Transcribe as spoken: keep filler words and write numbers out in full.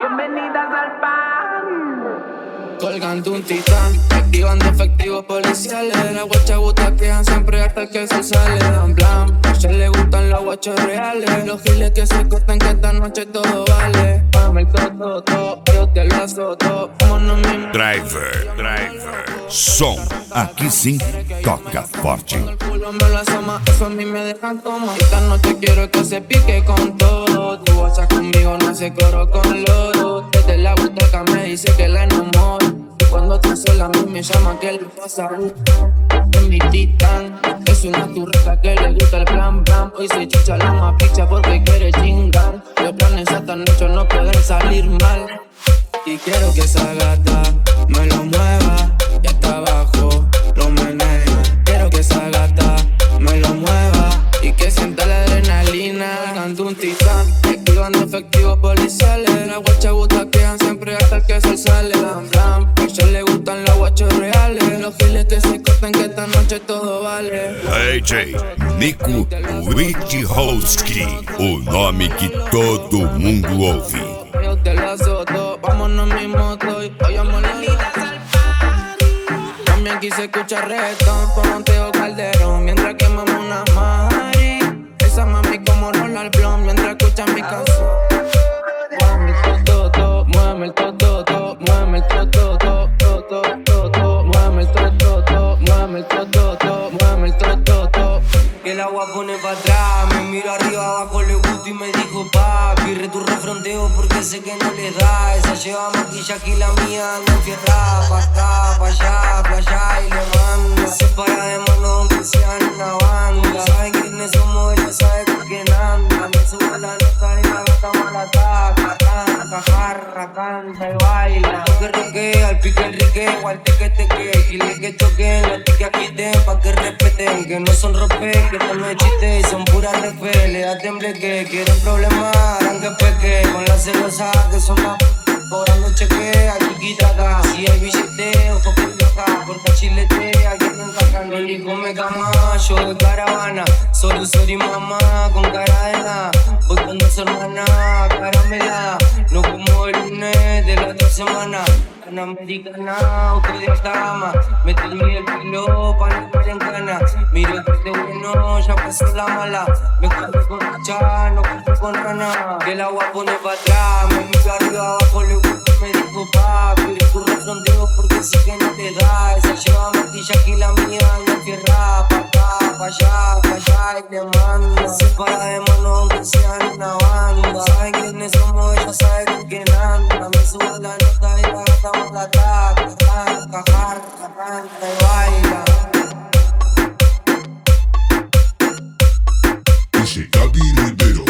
bienvenidas al pan. Colgando un titán, activando efectivos policiales. Las guachas butaquean siempre hasta que se sale. En plan, a ella le gustan los guachos reales. Los giles que se cortan que esta noche todo vale. Dame el todo, todo, yo te lo azoto. Vámonos mismo. Driver, driver. Som, aqui sim toca forte. Cuando el culo me lo asoma, eso a mí me dejan toma. Esta noche quiero que se pique con todo. Tu guacha conmigo no hace coro con loro. Desde la butaca me dice que la enamoro. Y cuando está sola a mí me llama que le pasa. Es mi titán, es una turca que le gusta el plan plan. Hoy se chicha la más picha porque quiere chingar. Los planes esta noche no pueden salir mal. Y quiero que esa gata me lo mueva y hasta abajo lo menea. Quiero que esa gata me lo mueva y que sienta la adrenalina. Canto un titán, activando efectivos policiales. Las guachas butaquean siempre hasta que se sale. Blam, blam. A ella le gustan los guachos reales. Los giles que se cortan que esta noche todo vale. D J Nico Witchowski, o nome que todo mundo ouve. Yo te lo azoto, vámonos mi moto y vayamos la vida al party. También aquí se escucha reggaetón con Monteo Calderón mientras quemamos una mari. Esa mami como Ronald Blum mientras escuchan mi canción. Muéveme el toto, muéveme el toto, muéveme el toto, toto, toto, muéveme el toto, muéveme el toto, muéveme el toto. Que el agua pone pa' atrás, me miro arriba, abajo le gusto y me dijo papi, returro fronteo porque sé que no le da. Esa lleva maquillaje y la mía anda enfierrada, pa' acá, pa' allá, pa' allá y le manda. Se para de mano aunque sean una banda. Saben quiénes somos, ella sabe con quién anda. Me sube la nota y la gata mala ataca. Arranca, jarra, canta y baila. Toque roque, al pique enrique, o al teque teque. Gile que choquen, los tique agiten pa' que respeten. Que no son rope, que no me chiste y son puras refe. Le da temble que quieren problemas, harán que peque. Con la celosa que son más cobrando cheque, aquí quita acá. Si hay billete, ojo que toca. Corta chilete, aquí te encajan. El hijo me cama, yo de caravana. Sorry, sorry mamá, con cara de nada. Voy con dos hermanas, caramela. No como el lunes de la otra semana. Panamericana, o que de esta gama. Meterme el pelo para no estar en cana. Miro que este bueno, ya pasó la mala. Me corro con racha, no corro con rana. Que el agua pone pa' atrás, me miro arriba, abajo le gusta, me dijo papi. Le curro fronteo porque sé que no te da. Esa lleva maquillaje y la mía anda enfierrada. Pa' acá, pa' allá, pa' allá y le manda. Se para de mano aunque sean una banda. Saben quiénes somos, ella sabe con quién anda. Me sube la nota y la gata la ataca, arranca, jarra, canta y baila. D J Gaby Ribeiro.